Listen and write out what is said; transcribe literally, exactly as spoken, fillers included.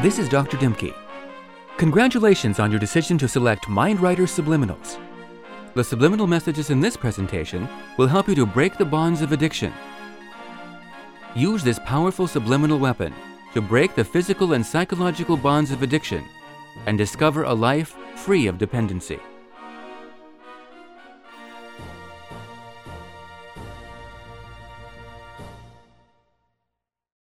This is Doctor Dimke. Congratulations on your decision to select MindWriter Subliminals. The subliminal messages in this presentation will help you to break the bonds of addiction. Use this powerful subliminal weapon to break the physical and psychological bonds of addiction and discover a life free of dependency.